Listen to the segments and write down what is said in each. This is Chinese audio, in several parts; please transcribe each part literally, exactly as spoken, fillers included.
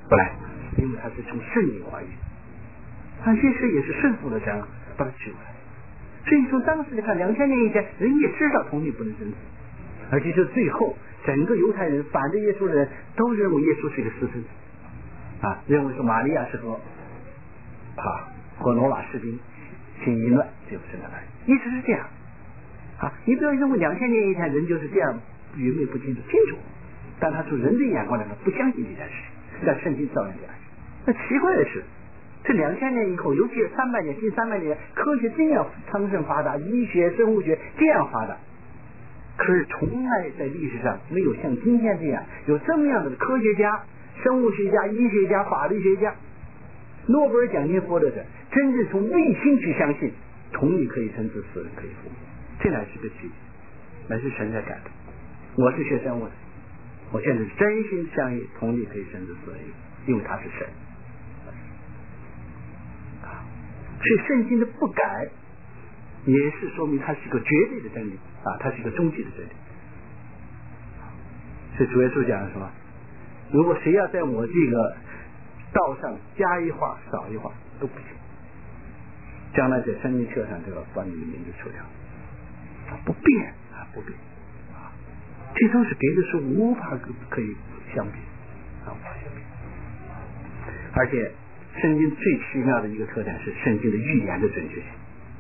不来，因为他是从圣灵怀孕，他其实也是顺服了神把他取回来。所以从当时来看，两千年以前人也知道童女不能生子，而且就最后整个犹太人反对耶稣的人都认为耶稣是一个私生子啊，认为说玛利亚是和啊和罗马士兵行淫乱，这不是的，一直是这样啊。你不要认为两千年以前人就是这样愚昧不清楚，清楚，但他从人的眼光来看不相信这件事，但圣经照样这样。那奇怪的是，这两千年以后，尤其是三百年、近三百年，科学这样昌盛发达，医学、生物学这样发达，可是从来在历史上没有像今天这样有这么样的科学家、生物学家、医学家、法律学家，诺贝尔奖金获得者，真正从内心去相信童女可以生子，死人可以复活，这乃是个奇迹，乃是神在感动。我是学生物的，我现在真心相信童女可以生子死人，因为他是神。所以圣经的不改也是说明它是一个绝对的真理啊，它是一个终极的真理。所以主耶稣讲什么？如果谁要在我这个道上加一画少一画都不行，将来在生命册上就要把你的名字除掉，不变啊，不变啊，这都是别的书无法可以相比啊，无法相比。而且圣经最奇妙的一个特点是圣经的预言的准确性。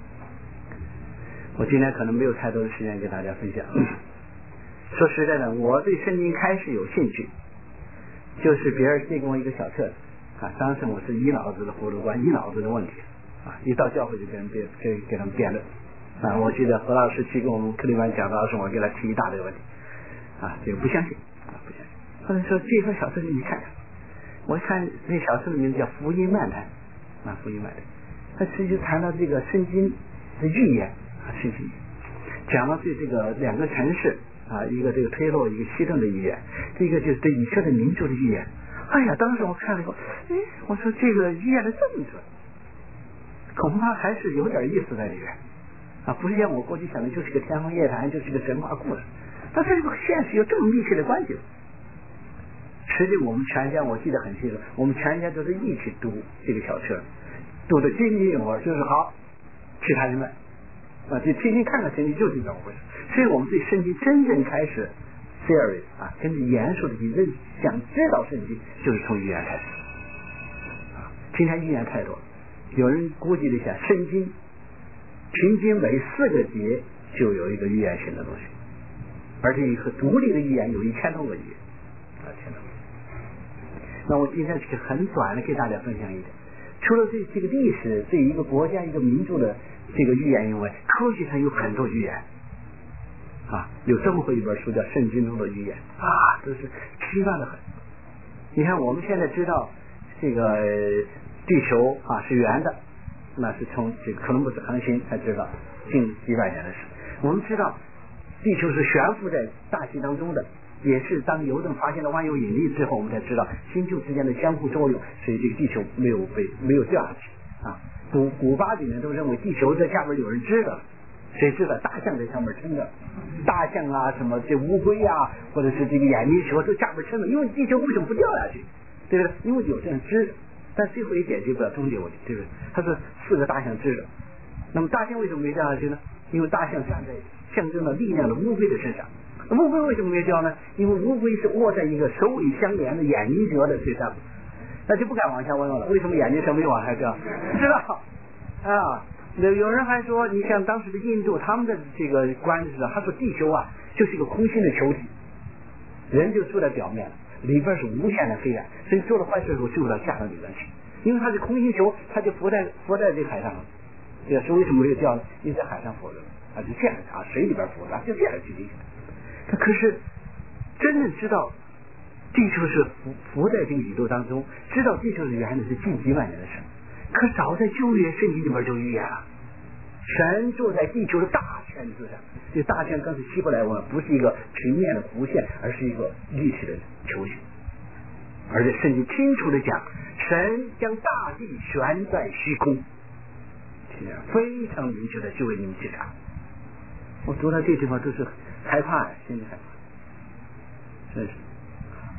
我今天可能没有太多的时间给大家分享。说实在的，我对圣经开始有兴趣，就是别人递给我一个小册子啊，当时我是一脑子的葫芦关，一脑子的问题啊，一到教会就跟人辩，给给他们辩论啊。我记得何老师去跟我们克利班讲道时，我给他提一大堆问题啊，这个不相信啊，不相信。后来说这份小册子你看看。我看那小册的名字叫福音漫谈啊，福音漫谈，他其实谈到这个圣经的预言啊，圣经讲到对这个两个城市啊，一个这个推罗，一个西顿的预言，这个就是对以色列民族的预言。哎呀，当时我看了以后，哎，我说这个预言的这么准，恐怕还是有点意思在里面啊，不是像我过去想的就是个天方夜谭，就是个神话故事，但是这个现实有这么密切的关系。实际我们全家我记得很清楚，我们全家都是一起读这个小册，读的津津有味，就是好其他人们啊，就听听看看圣经就是这么回事。所以我们对圣经真正开始 serious 啊，跟着严肃的去认，想知道圣经，就是从预言开始啊。今天预言太多，有人估计了一下，圣经平均每四个节就有一个预言性的东西，而且一个独立的预言有一千多个预言啊，千多个。那我今天是很短的给大家分享一点，除了对这个历史对一个国家一个民族的这个预言以外，科学上有很多预言啊，有这么一本书叫《圣经中的预言》啊，都是奇妙的很。你看我们现在知道这个地球啊是圆的，那是从这个哥伦布斯航行才知道，近几百年的事。我们知道地球是悬浮在大气当中的，也是当牛顿发现了万有引力之后，我们才知道星球之间的相互作用，所以这个地球没有被没有掉下去啊。古古巴比人都认为地球在下面有人支的，谁知道大象在上面撑着，大象啊什么这乌龟啊，或者是这个眼镜蛇都下面撑着，因为地球为什么不掉下去？对不对？因为有这样支着，但最后也解决不了终极问题，对不对？它是四个大象支着，那么大象为什么没掉下去呢？因为大象站在象征了力量的乌龟的身上。乌龟为什么没掉呢？因为乌龟是卧在一个首尾相连的眼镜蛇的身上，那就不敢往下问了。为什么眼镜蛇没往下掉？不知道啊。有人还说，你像当时的印度，他们的这个观是，他说地球啊就是一个空心的球体，人就住在表面，里边是无限的黑暗，所以做了坏事的时候就到下到里边去。因为它是空心球，它就浮在浮在这个海上了。这是为什么没有掉呢？因为在海上浮着，它就这样啊，水里边浮着，就这样去理解。可是真正知道地球是浮浮在这个宇宙当中，知道地球是圆的是近几万年的事。可早在旧约圣经里边就预言了，神坐在地球的大圈子上，这大圈刚才希伯来文不是一个平面的弧线，而是一个立体的球形。而且圣经清楚的讲，神将大地悬在虚空，非常明确的就为你们解答。我读到这地方都是害怕，心里害怕，真是。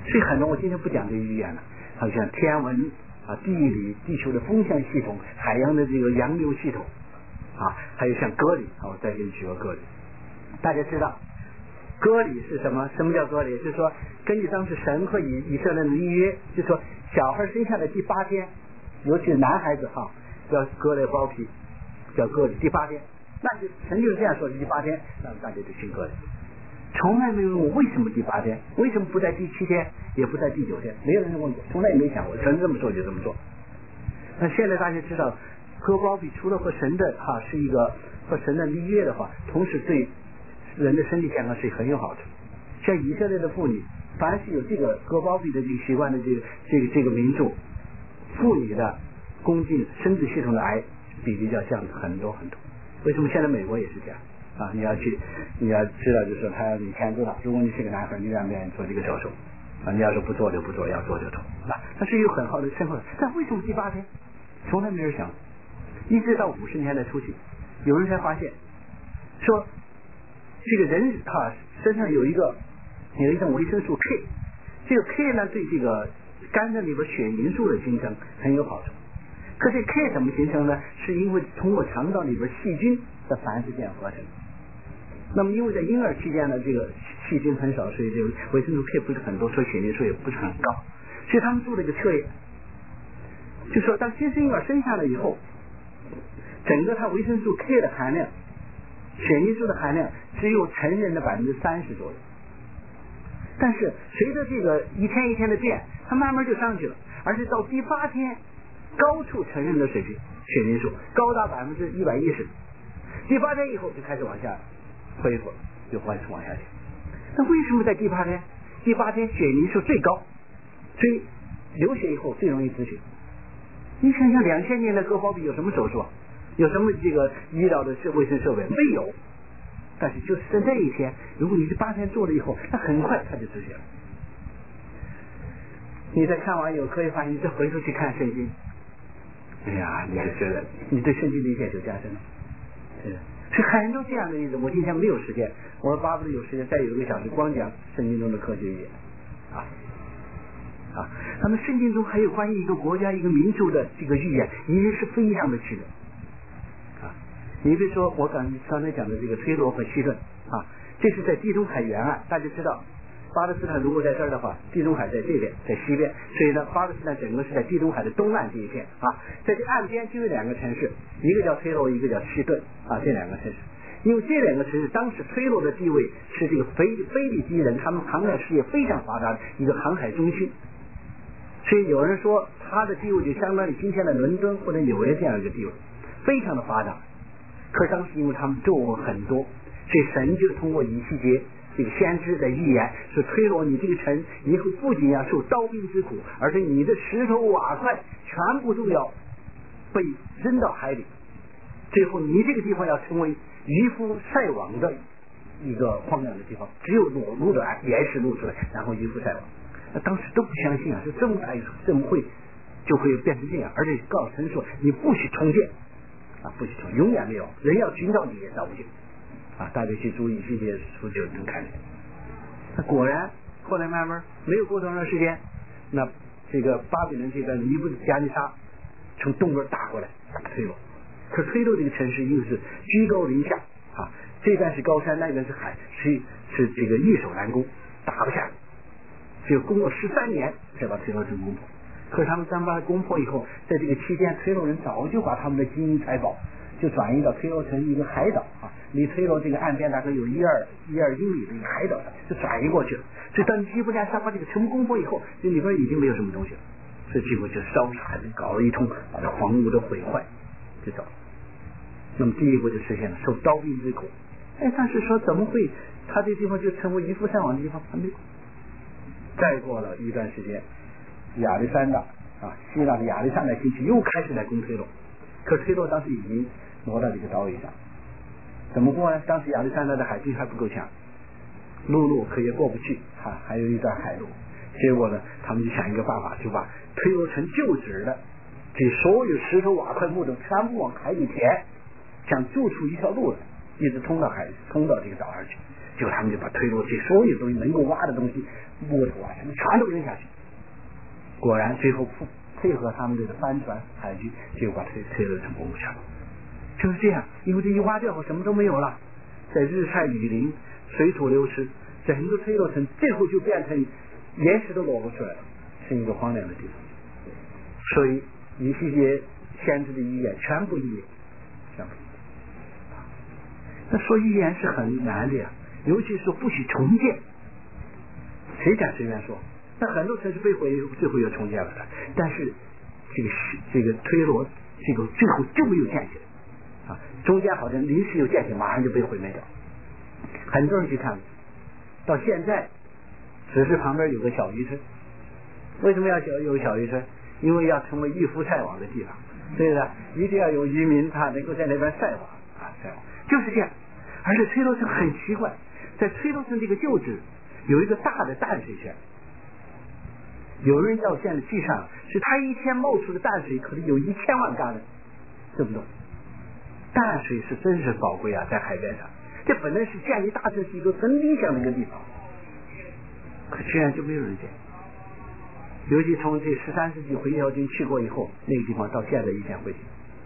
所以很多我今天不讲这语言了，好像天文啊、地理、地球的风向系统、海洋的这个洋流系统啊，还有像割礼啊，我再给你举个割礼。大家知道割礼是什么？什么叫割礼？就是说根据当时神和以以色列的立约，就是说小孩生下的第八天，尤其是男孩子哈，要割了包皮，叫割礼。第八天，那就神就是这样说的，第八天让大家就去割礼。从来没有问我为什么第八天，为什么不在第七天，也不在第九天，没有人问过，从来也没想过，神这么做就这么做。那现在大家知道，割包皮除了和神的哈、啊、是一个和神的立约的话，同时对人的身体健康是很有好处。像以色列的妇女，凡是有这个割包皮的这个习惯的这个这个这个民族，妇女的宫颈生殖系统的癌比例要降很多很多。为什么现在美国也是这样？啊，你要去，你要知道，就是他要你签字了。如果你是个男孩，你愿不愿意做这个手术？啊，你要是不做就不做，要做就做。啊，它是有很好的身份。但为什么第八天？从来没人想，一直到五十年代初期，有人才发现，说这个人啊身上有一个有一种维生素 K， 这个 K 呢对这个肝脏里边血凝素的形成很有好处。可是 K 怎么形成呢？是因为通过肠道里边细菌的繁殖变合成。那么因为在婴儿期间呢，这个细菌很少，所以这个维生素 K 不是很多，所以血凝素也不是很高。所以他们做了一个测验，就说当新生婴儿生下来以后，整个它维生素 K 的含量，血凝素的含量只有成人的百分之三十左右。但是随着这个一天一天的变，它慢慢就上去了，而且到第八天高出成人的水平，血凝素高达百分之一百一十。第八天以后就开始往下恢复了，就开始往下降。那为什么在第八天？第八天血凝素最高，所以流血以后最容易止血。你想想，两千年的割包皮有什么手术啊？有什么这个医疗的设卫生设备？没有。但是就是在那一天，如果你是八天做了以后，那很快它就止血了。你在看完以后可以发现，你再回头去看圣经，哎呀，你就觉得你对圣经理解就加深了。是，是很多这样的例子。我今天没有时间，我巴不得有时间再有一个小时光讲圣经中的科学语言啊啊。那么圣经中还有关于一个国家、一个民族的这个预言，也是非常的奇特啊。你比如说我刚刚才讲的这个推罗和希顿啊，这是在地中海沿岸，大家知道。巴勒斯坦如果在这儿的话，地中海在这边，在西边，所以呢，巴勒斯坦整个是在地中海的东岸这一片啊。在这岸边就有两个城市，一个叫推罗，一个叫希顿啊，这两个城市。因为这两个城市当时推罗的地位是这个腓腓利基人他们航海事业非常发达的一个航海中心，所以有人说它的地位就相当于今天的伦敦或者纽约这样一个地位，非常的发达。可是当时因为他们作恶很多，所以神就通过以西结这个先知的预言说，推罗你这个城以后不仅要受刀兵之苦，而且你的石头瓦块全部都要被扔到海里，最后你这个地方要成为渔夫晒网的一个荒凉的地方，只有裸露的岩石露出来，然后渔夫晒网。那当时都不相信啊，说这么大一处怎么会就会变成这样？而且告诉神说你不许重建啊，不许重建，永远没有人要寻找你也找不见啊！大家去注意这些书就能看见。那果然后来慢慢没有过多长时间，那这个巴比伦这个尼布加尼撒从东边打过来打推罗。可推罗这个城市又是居高临下啊，这边是高山，那边是海，是是这个易守难攻，打不下来。只有攻了十三年才把推罗城攻破。可是他们刚把它攻破以后，在这个期间，推罗人早就把他们的金银财宝就转移到推罗城一个海岛啊，离推罗这个岸边大概有一二一二英里的一个海岛上，就转移过去了。所以当尼布甲尼撒把这个城攻破以后，这里边已经没有什么东西了，所以结果就烧杀，搞了一通，把这房屋都毁坏，就走了。那么第一步就实现了受刀兵之苦。哎，但是说怎么会他这地方就成为渔夫上网的地方？还没有。再过了一段时间，亚历山大啊，希腊的亚历山大兴起，又开始来攻推罗。可推罗当时已经挪到这个岛屿上，怎么过呢？当时亚历山大的海军还不够强，陆路可也过不去啊，还有一段海路。结果呢，他们就想一个办法，就把推罗城旧址的这所有石头瓦块木头全部往海里填，想筑出一条路来，一直通到海，通到这个岛上去。 就他们就把推罗这所有东西能够挖的东西，木头啊什么全都扔下去。果然最后配合他们这个帆船海军，就把推推罗城攻下了。就是这样，因为这一挖掉后什么都没有了，在日晒雨淋、水土流失，整个推罗城最后就变成岩石都裸露出来了，是一个荒凉的地方。所以以西结先知的预言全部应验，全部。那说预言是很难的呀，尤其是不许重建，谁敢随便说？那很多城市被毁，最后又重建了的，但是这个这个推罗这个最后就没有建起来啊，中间好像临时又建起来，马上就被毁灭掉。很多人去看，到现在只是旁边有个小渔村。为什么要有个小渔村？因为要成为渔夫晒网的地方，对的，一定要有渔民他能够在那边晒网啊，晒网就是这样。而且推罗城很奇怪，在推罗城这个旧址有一个大的淡水泉，有人到现在计上，是他一天冒出的淡水可能有一千万缸的这么多。淡水是真是宝贵啊，在海边上，这本来是建立大城市一个很理想的一个地方，可居然就没有人建。尤其从这十三世纪回教军去过以后，那个地方到现在一片灰烬，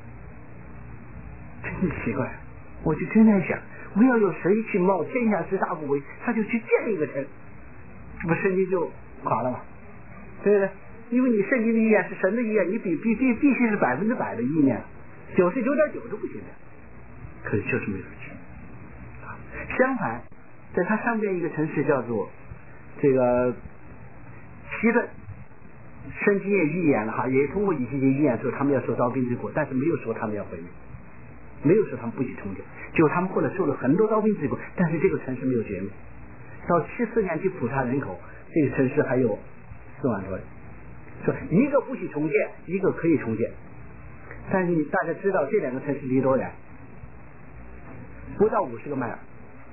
真奇怪。我就真在想，我要有谁去冒天下之大不韪，他就去建一个城，这不圣经就垮了吗？对不对？因为你圣经的意念是神的意念，你必必必必须是百分之百的意念，九十九点九都不行的。可是就是没有去。相反，在它上边一个城市叫做这个西顿。圣经也预言了哈，也通过以西结预言说他们要受刀兵之苦，但是没有说他们要毁灭，没有说他们不许重建，结果他们后来受了很多刀兵之苦，但是这个城市没有绝灭。到七四年去普查人口，这个城市还有四万多人，说一个不许重建，一个可以重建。但是你大家知道这两个城市离多远？不到五十个迈尔。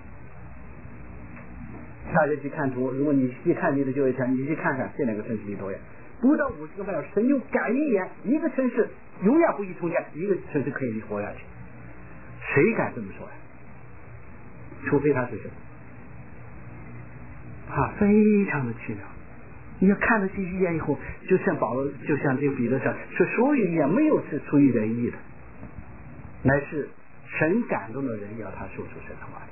大家去看图，如果你去看你的就业权，你去看看这两个城市离多远？不到五十个迈尔，神就敢预言一个城市永远不许重建，一个城市可以活下去。谁敢这么说呀？除非他是神啊，非常的奇妙。你要看了这预言以后，就像保罗，就像这个彼得讲，说所有预言没有是出于人意的，乃是神感动的人要他说出神的话。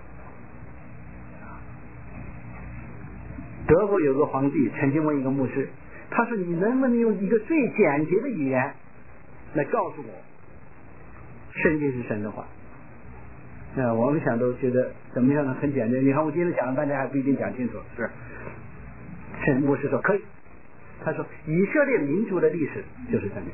德国有个皇帝曾经问一个牧师，他说你能不能用一个最简洁的语言来告诉我圣经是神的话？那我们想都觉得怎么样呢？很简单，你看我今天讲了半天还不一定讲清楚，是圣牧师说可以，他说以色列民族的历史就是圣经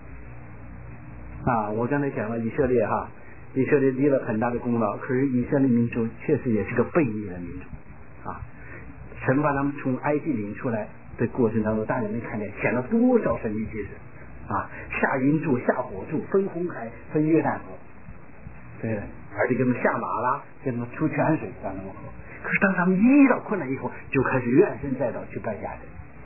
啊。我刚才讲了以色列哈，以色列立了很大的功劳，可是以色列民族确实也是个悖逆的民族啊。神把他们从埃及领出来的过程当中，大家没看见显了多少神迹奇事啊！下云柱、下火柱、分红海、分约旦河，对，而且给他们下马拉，给他们出泉水让他们喝。可是当他们遇到困难以后，就开始怨声载道去拜假神。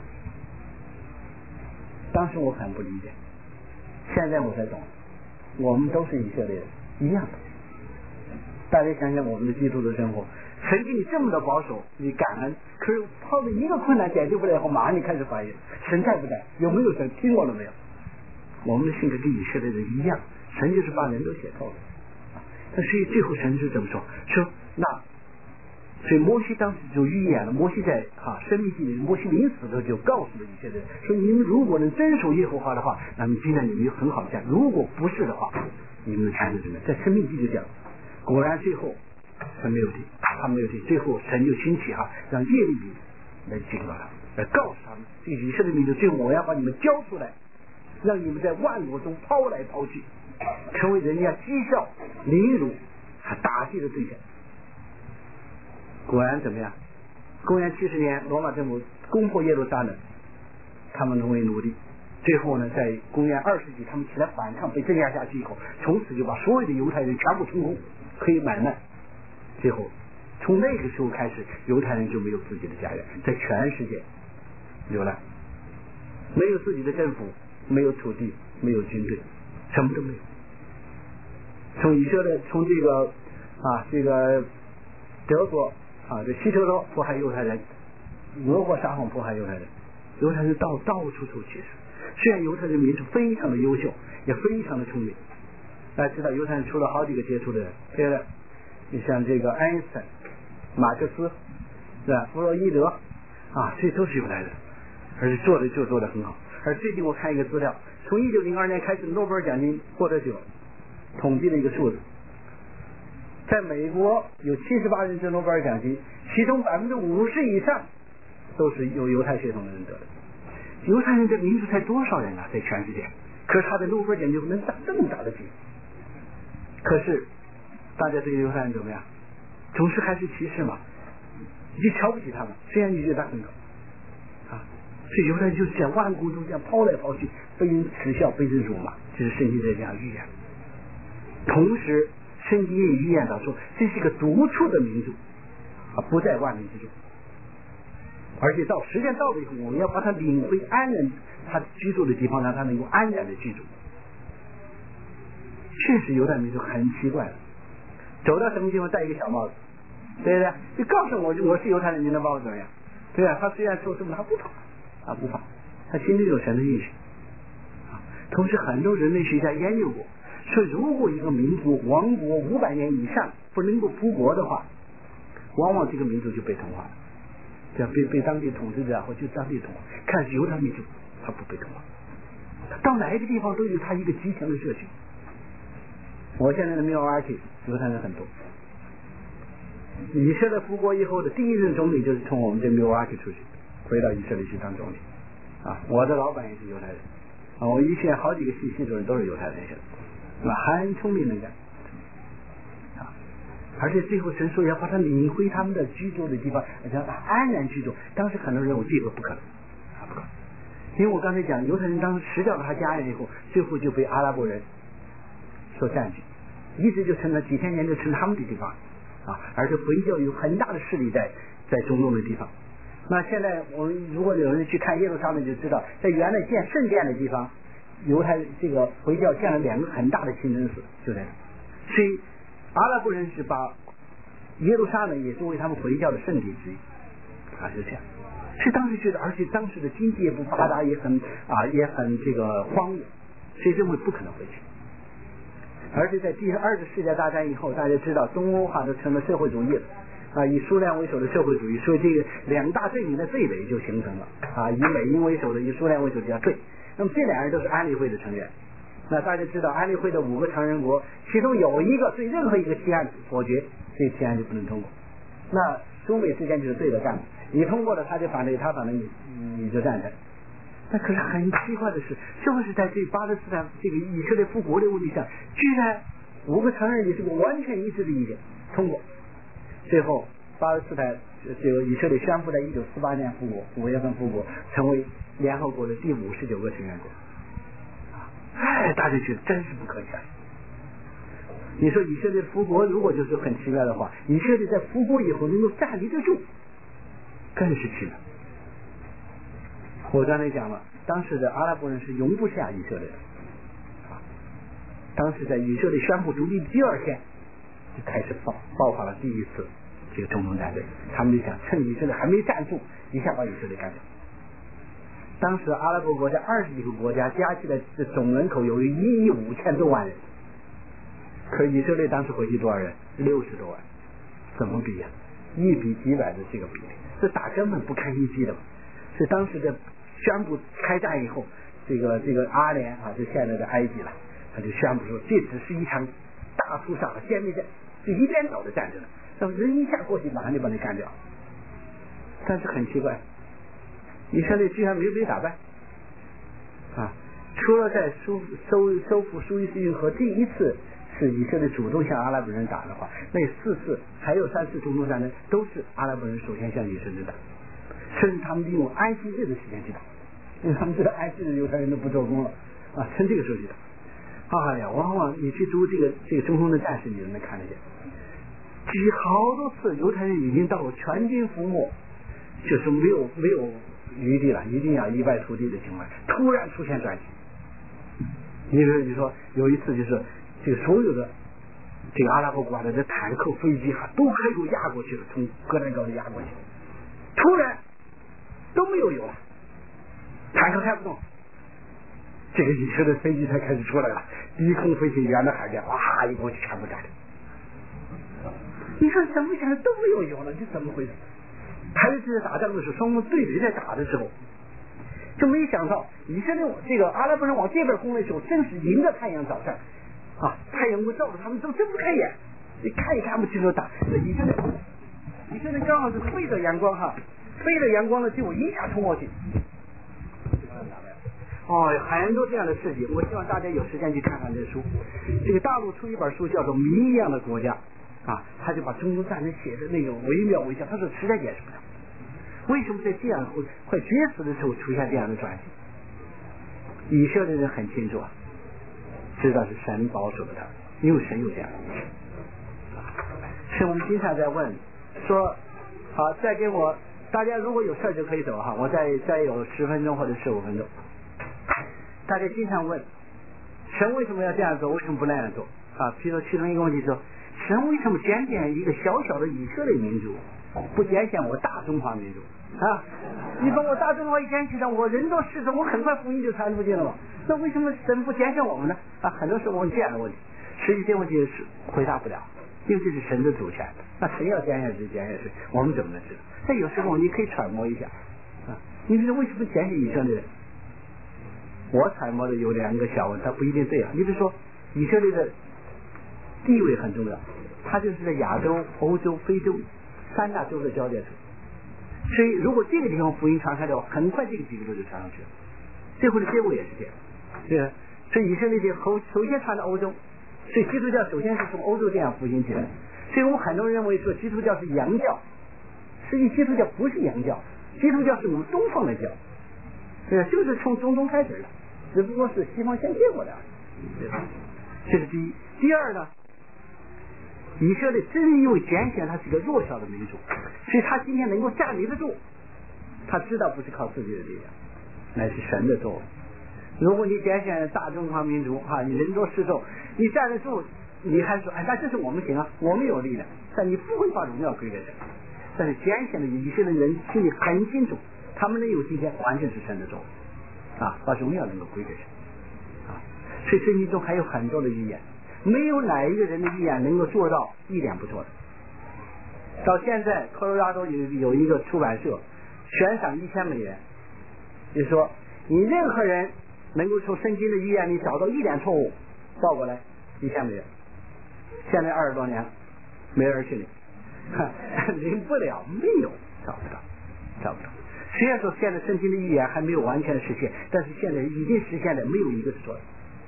当时我很不理解，现在我才懂，我们都是以色列人一样的。大家想想我们的基督的生活。神给你这么的保守，你感恩，可是碰到一个困难解决不了以后，马上你开始怀疑神在不在，有没有神，听过了没有？我们的性格跟以色列人一样，神就是把人都写透了。但所以最后神是这么说，说那所以摩西当时就预言了，摩西在哈生命记里，摩西临死的时候就告诉了以色列人说，你们如果能遵守耶和华的话，那么今天你们有很好的家；如果不是的话，你们的钱是什么？在生命记就讲，果然最后神没有听，他没有听，最后神就兴起哈，让耶利米来警告他，来告诉他们，这个以色列民族最后我要把你们交出来，让你们在万国中抛来抛去，成为人家讥笑、凌辱、还打击的对象。果然怎么样？公元七十年，罗马政府攻破耶路撒冷，他们成为奴隶。最后呢，在公元二世纪，他们起来反抗，被镇压下去以后，从此就把所有的犹太人全部充公，可以买卖。最后，从那个时候开始，犹太人就没有自己的家园，在全世界流浪，没有自己的政府，没有土地，没有军队，什么都没有。从以色列，从这个啊，这个德国啊，这希特勒迫害犹太人，俄国撒谎迫害犹太人，犹太人到到处受歧视。虽然犹太人民是非常的优秀，也非常的聪明，大家知道犹太人出了好几个杰出的人，对的，你像这个爱因斯坦、马克思，是吧？弗洛伊德啊，这都是犹太人，而且做的就做的很好。而最近我看一个资料，从一九零二年开始，诺贝尔奖金获得者统计的一个数字，在美国有七十八人得诺贝尔奖金，其中百分之五十以上都是由犹太血统的人得的。犹太人这民族才多少人啊，在全世界，可是他的诺贝尔奖金能打这么大的金。可是大家对犹太人怎么样？总是还是歧视嘛，你就瞧不起他们，虽然你觉得他很高啊，所以犹太人就是这样万古中这样抛来抛去，被人耻笑，被人辱骂，这是圣经在这样预言。同时圣经也预言到说，这是一个独处的民族啊，不在万民之中。而且到时间到了以后，我们要把他领回安然他居住的地方，让他能够安然的居住。确实犹太民族很奇怪的，走到什么地方戴一个小帽子，对不对？你告诉我我是犹太人，你能把我怎么样？对啊，他虽然说什么他不怕，他不怕，他心里有神的应许啊。同时很多人类学家研究过，说如果一个民族亡国五百年以上不能够复国的话，往往这个民族就被同化了，这样被被当地统治者或就当地统化。看是犹太民族，他不被同化，到哪一个地方都有他一个极强的社群。我现在的缪尔基犹太人很多，以色列复国以后的第一任总理就是从我们这缪尔基出去，回到以色列去当总理啊。我的老板也是犹太人啊，我以前好几个系系主任都是犹太人，是吧？很聪明能干啊，而且最后神说要把他领回他们的居住的地方，让他安然居住。当时很多人认为这个不可能啊，不可能，因为我刚才讲犹太人当时吃掉了他家人以后，最后就被阿拉伯人所占据，一直就成了几千年就成他们的地方啊，而且回教有很大的势力在在中东的地方。那现在我们如果有人去看耶路撒冷就知道，在原来建圣殿的地方，犹太这个回教建了两个很大的清真寺，就在那。所以阿拉伯人是把耶路撒冷也作为他们回教的圣地之一啊，是这样。所以当时觉得，而且当时的经济也不发达，也很啊也很这个荒芜，所以认为不可能回去。而且在第二次世界大战以后，大家知道东欧哈都成了社会主义了啊，以苏联为首的社会主义，所以这个两大阵营的对垒就形成了啊，以美英为首的，以苏联为首的叫对。那么这两人都是安理会的成员。那大家知道安理会的五个成员国，其中有一个对任何一个提案否决，这个提案就不能通过。那中美之间就是对着干，你通过了他就反对，他反对你你就赞成。那可是很奇怪的是，就是在这巴勒斯坦这个以色列复国的问题上，居然五个承认你是个完全一致的意见通过。最后巴勒斯坦这个以色列宣布在一九四八年复国，五月份复国，成为联合国的第五十九个成员国。哎，大家觉得真是不可以啊！你说以色列复国如果就是很奇怪的话，以色列在复国以后能够站立得住，更是奇怪。我刚才讲了，当时的阿拉伯人是容不下以色列的啊。当时在以色列宣布独立第二天，就开始爆爆发了第一次这个中东战争。他们就想趁以色列还没站住，一下把以色列干掉。当时阿拉伯国家二十几个国家加起来的总人口有一亿五千多万人，可以色列当时回去多少人？六十多万，怎么比呀、啊？一比几百的这个比例，这打根本不堪一击的嘛。是当时的宣布开战以后，这个这个阿联啊，就现在的埃及了，他就宣布说这只是一场大屠杀的歼灭战，是一边倒的战争，那么人一下过去马上就把你干掉。但是很奇怪，以色列居然没有被打败啊！除了在收收收复苏伊士运河第一次是以色列主动向阿拉伯人打的话，那四次还有三次中东战争都是阿拉伯人首先向以色列打。甚至他们利用安息日的时间去打，因为他们知道安息日犹太人都不做工了啊，趁这个时候去打。哎呀，往往你去读这个这个中东的战士，你就能看得见，几好多次犹太人已经到了全军覆没，就是没有没有余地了，一定要一败涂地的情况，突然出现转机。你比如你说有一次就是这个所有的这个阿拉伯国的这坦克、飞机哈都开过压过去了，从戈兰高地压过去，突然都没有油了，坦克开不动，这个以色列飞机才开始出来了，低空飞行员的海边哇一过去全部炸掉。你说怎么想都没有油了，这怎么回事？还有就是打仗的时候，双方对垒在打的时候，就没想到以色列这个阿拉伯人往这边攻的时候，正是迎着太阳早上啊，太阳会照着他们都睁不开眼，你看也看不清楚打。以色列以色列刚好是背着阳光哈，背着阳光呢，结果一下冲过去。哦，很多这样的事情，我希望大家有时间去看看这书。这个大陆出一本书叫做《谜一样的国家》啊，他就把中东战争写的那种惟妙惟肖，他说实在解释不了，为什么在这样会快绝死的时候出现这样的转机？以色列人很清楚啊，知道是神保守了他，因为神有这样。所以我们经常在问说，好，再给我大家如果有事就可以走哈，我再再有十分钟或者十五分钟。大家经常问神为什么要这样做，为什么不那样做啊？譬如说其中一个问题说，神为什么拣选一个小小的以色列民族，不拣选我大中华民族啊？你把我大中华一拣选了，我人多势众，我很快福音就传出去了嘛。那为什么神不拣选我们呢？啊，很多时候问这样的问题，实际这个问题是回答不了，因为这是神的主权。那神要拣选谁拣选谁，我们怎么能知道？但有时候你可以揣摩一下啊，你说为什么拣选以色列人？我揣摩的有两个小问，它不一定对啊。你比如说，以色列的地位很重要，它就是在亚洲、欧洲、非洲三大洲的交界处，所以如果这个地方福音传开的话，很快这个几个州就传上去了。最后的结果也是这样，对吧？所以以色列这后首先传到欧洲，所以基督教首先是从欧洲这样复兴起来。所以我们很多人认为说基督教是洋教，实际基督教不是洋教，基督教是我们东方的教，对吧？就是从中东开始的。只不过是西方先接过来，对吧？这是第一。第二呢，以色列正因为拣选他是个弱小的民族，所以他今天能够站立得住，他知道不是靠自己的力量，乃是神的作为。如果你拣选大中华民族啊，你人多势众，你站得住，你还说哎，那这是我们行啊，我们有力量，但你不会把荣耀归给神。但是拣选的以色列人心里很清楚，他们能有今天完全是神的作为。啊，把荣耀能够归给神啊！所以圣经中还有很多的预言，没有哪一个人的预言能够做到一点不错的。到现在，科罗拉多有有一个出版社悬赏一千美元，就是说，你任何人能够从圣经的预言里找到一点错误，报过来一千美元。现在二十多年，没人去领，领不了，没有，找不到，找不到。虽然说现在圣经的预言还没有完全实现，但是现在已经实现了，没有一个是错的。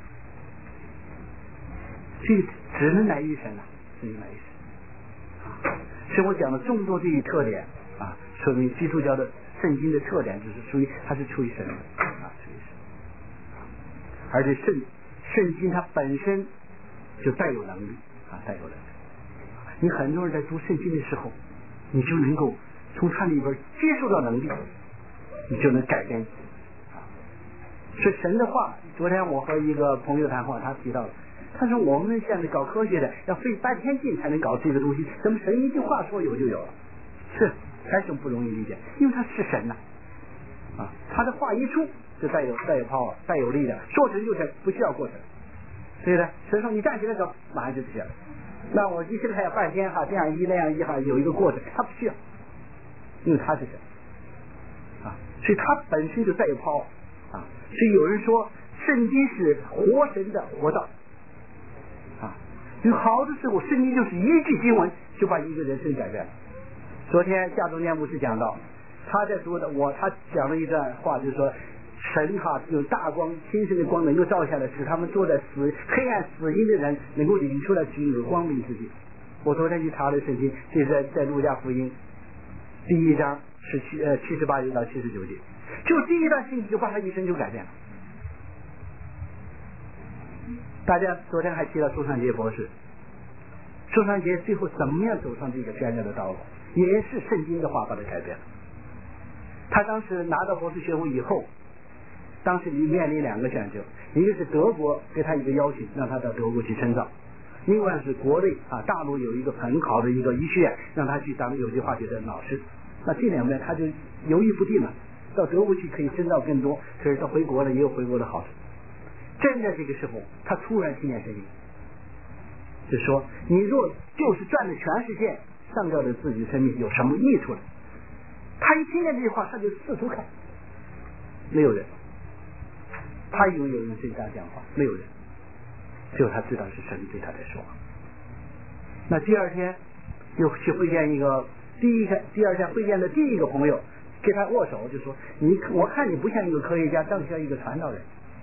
这只能来于神了，只能来于神啊！所以我讲的众多这一特点啊，说明基督教的圣经的特点就是属于它是出于神的啊，出于神。而且圣圣经它本身就带有能力啊，带有能力。你很多人在读圣经的时候，你就能够从它里边接受到能力，你就能改变。是神的话。昨天我和一个朋友谈话，他提到了，他说我们现在搞科学的要费半天劲才能搞这个东西，怎么神一句话说有就有了？是还是不容易理解，因为他是神呐、啊，啊，他的话一出就带有带有 power， 带有力量，说成就成，不需要过程。所以呢，神说你站起来走，马上就起来了。那我一生还要半天哈，这样一那样一哈，有一个过程，他不需要，因为他是神啊，所以他本身就带有 power 啊。所以有人说圣经是活神的活道啊，有好的时候圣经就是一句经文就把一个人生改变了。昨天夏中年牧师讲到，他在说的我他讲了一段话，就是说神哈有大光亲身的光能够照下来，使他们坐在死黑暗死荫的人能够领出来进入光明之地。我昨天去查了圣经，这是在在路加福音第一章十七呃七十八节到七十九节，就第一段信息就把他一生就改变了。大家昨天还提到周传杰博士，周传杰最后怎么样走上这个宣教的道路，也是圣经的话把他改变了。他当时拿到博士学位以后，当时你面临两个选择，一个是德国给他一个邀请让他到德国去深造， 另外是国内啊大陆有一个很好的一个医学院，让他去当有机化学的老师。那这两边他就犹豫不定了，到德国去可以挣到更多，可是他回国了也有回国的好处。正在这个时候，他突然听见声音，就说：“你若就是赚了全世界，上掉了自己的生命，有什么益处呢？”他一听见这句话，他就四处看，没有人。他以为有人对他讲话，没有人，只有他知道是神对他在说话。那第二天又去会见一个第一天第二天会见的第一个朋友，给他握手，就说：“你我看你不像一个科学家，更像一个传道人。”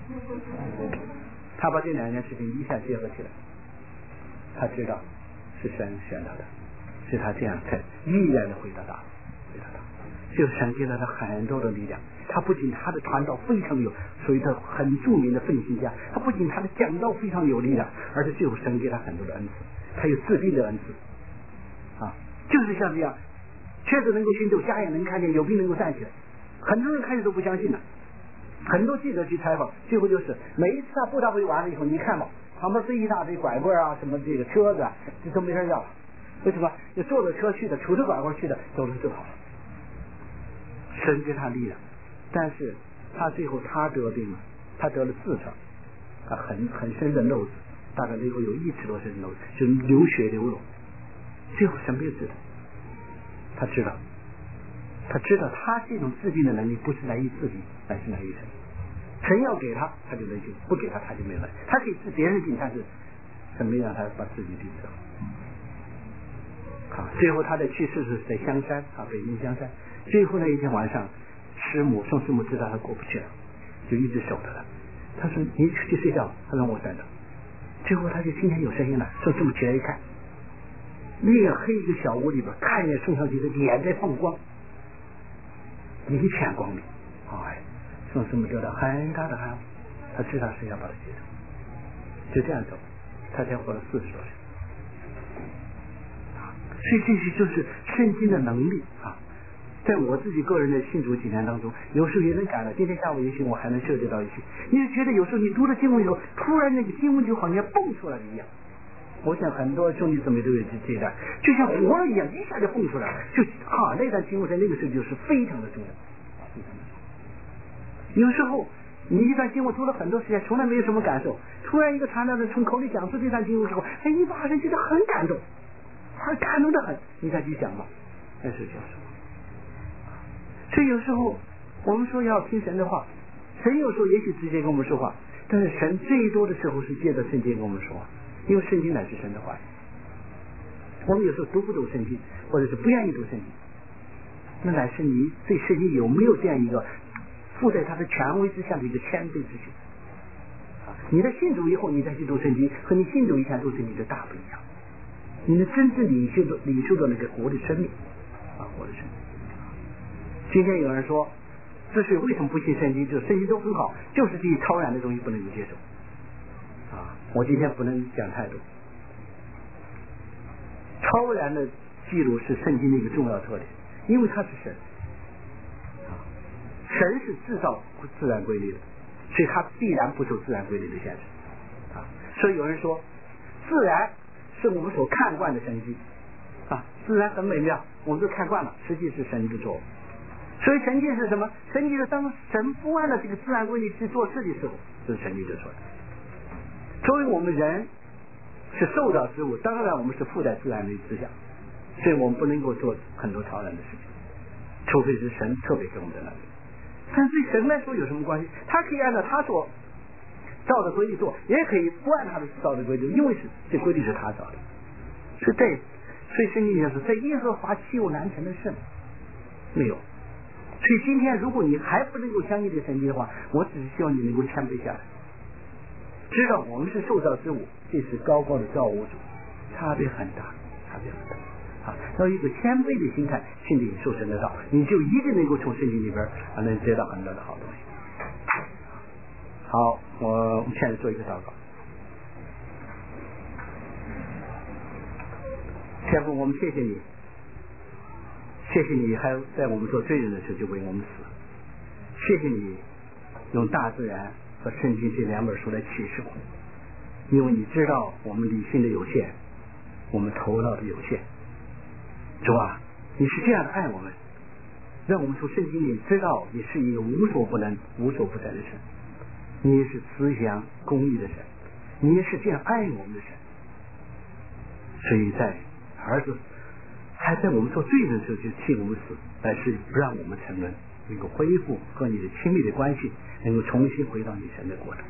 他把这两件事情一下结合起来，他知道是神选他的，是他这样才毅然的回答他，回答他，就神给了他很多的力量。他不仅他的传道非常有，属于他很著名的奋行家，他不仅他的讲道非常有力量，而且最后神给他很多的恩赐，他有治病的恩赐啊，就是像这样，瘸子能够行走，瞎眼能看见，有病能够站起来。很多人开始都不相信了，很多记者去采访，最后就是每一次他布道会完了以后，你看吧，旁边飞一大堆拐棍啊，什么这个车子啊，这都没人要了。为什么？就坐着车去的，杵着拐棍去的，走了就好了。神给他力量，但是他最后他得病了，他得了痔疮，他很很深的瘘子，大概最后有一尺多深的瘘子，就流血流脓。最后神没有治他，他知道，他知道他这种治病的能力不是来于自己，乃是来于神。神要给他，他就能救；不给他，他就没来。他可以治别人病，但是神没让他把自己病治好。好，最后他的去世是在香山啊，北京香山。最后那一天晚上，师母宋师母知道他过不去了，就一直守着他。他说：“你去睡觉。”他让我站着。最后他就听见有声音了，宋师母起来一看，那个黑一个小屋里边，看见宋小姐的脸在放光，一片光明。哎，宋师母得到很大的安慰，他知道是要把他接走，就这样走，他才活了四十多岁。所以这些就是圣经的能力啊！在我自己个人的信主几年当中，有时候也能感到，今天下午也许我还能涉及到一些，你就觉得有时候你读了经文以后，突然那个经文就好像蹦出来了一样。我想很多兄弟姊妹都有这这一段，就像火儿一样，一下就蹦出来了，就啊，那段经文在那个时候就是非常的重要，非常的重要。有时候你一段经文读了很多时间，从来没有什么感受，突然一个传道人从口里讲出这段经文之后，哎，你马上觉得很感动，很感动的很，你再去想吧，那是叫什么？所以有时候我们说要听神的话，神有时候也许直接跟我们说话，但是神最多的时候是借着圣经跟我们说话，因为圣经乃是神的话语。我们有时候读不懂圣经，或者是不愿意读圣经，那乃是你对圣经有没有这样一个附在他的权威之下的一个谦卑之心。你在信主以后，你再去读圣经，和你信主以前读圣经就大不一样。你的真正领受的领受的那个活的生命啊，活的生命。今天有人说，这是为什么不信圣经？就是圣经都很好，就是这些超然的东西不能够接受。啊，我今天不能讲太多。超然的记录是圣经的一个重要特点，因为它是神。啊，神是制造自然规律的，所以它必然不受自然规律的限制。啊，所以有人说，自然是我们所看惯的神迹。啊，自然很美妙，我们都看惯了，实际是神之作。所以神迹是什么？神迹是当神不按照这个自然规律去做事的时候，这是神迹就出来。作为我们人是受造之物，当然我们是附在自然的之下，所以我们不能够做很多超然的事情，除非是神特别给我们的能力。但对神来说有什么关系？他可以按照他所造的规律做，也可以不按他的造的规律，因为是这规律是他造的。是这，所以圣经里面说，在耶和华岂有难成的事？没有。所以今天如果你还不能够相信这圣经的话，我只是希望你能够谦卑下来，知道我们是受造之物，这是高高的造物主，差别很大，差别很大啊！要一个谦卑的心态去领受神的道，你就一定能够从圣经里边啊能得到很多的好东西。好，我们现在做一个祷告。天父，我们谢谢你。谢谢你还在我们做罪人的时候就为我们死，谢谢你用大自然和圣经这两本书来启示我们， 因为你知道我们理性的有限，我们头脑的有限。主啊，你是这样的爱我们，让我们从圣经里知道你是一个无所不能无所不在的神，你也是慈祥公义的神，你也是这样爱我们的神。所以在儿子还在我们做罪人的时候就替我们死，但是不让我们沉沦，能够恢复和你的亲密的关系，能够重新回到你神的国度。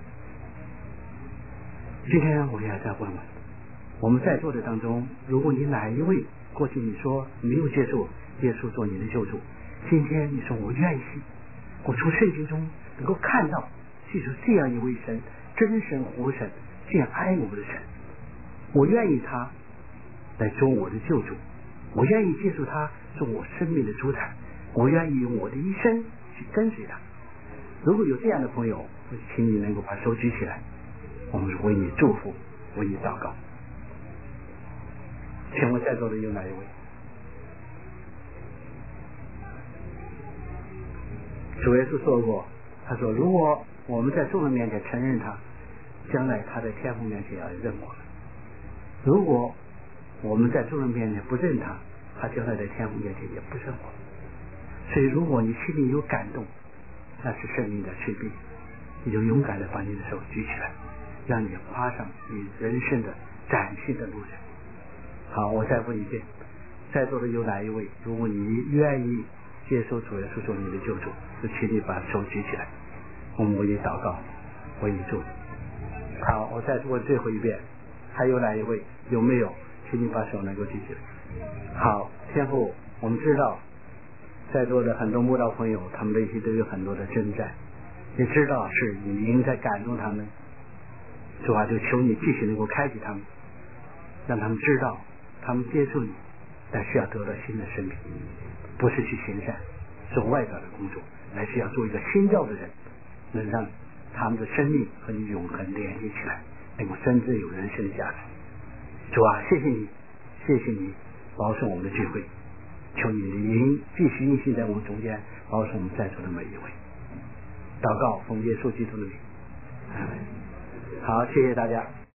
今天我也要再问问我们在座的当中，如果你哪一位过去你说没有接受耶稣做你的救主，今天你说我愿意，我从圣经中能够看到记住这样一位神，真神活神，这样爱我们的神，我愿意他来做我的救主，我愿意接受他做我生命的主宰，我愿意用我的一生去跟随他。如果有这样的朋友，请你能够把手举起来，我们为你祝福，为你祷告。请问在座的有哪一位？主耶稣说过，他说如果我们在众人面前承认他，将来他在天父面前要认我们；如果我们在众人面前不认他，他将来在天父面前也不认我们。所以如果你心里有感动，那是生命的催逼，你就勇敢的把你的手举起来，让你跨上你人生的崭新的路程。好，我再问一遍，在座的有哪一位，如果你愿意接受主耶稣做你的救主，就请你把手举起来，我们为你祷告，为你祝福。好，我再问最后一遍，还有哪一位？有没有？请你把手能够举起来。好，天父，我们知道在座的很多慕道朋友，他们内心都有很多的征战，也知道是你应该感动他们。主啊，就求你继续能够开启他们，让他们知道他们接受你，但是要得到新的生命，不是去行善做外表的工作，而是要做一个新造的人，能让他们的生命和你永恒连接起来，能够真正有人生的价值。主啊，谢谢你，谢谢你保守我们的聚会，求你的灵继续运行在我们中间，保守我们在座的每一位。祷告奉耶稣基督的名，好，谢谢大家。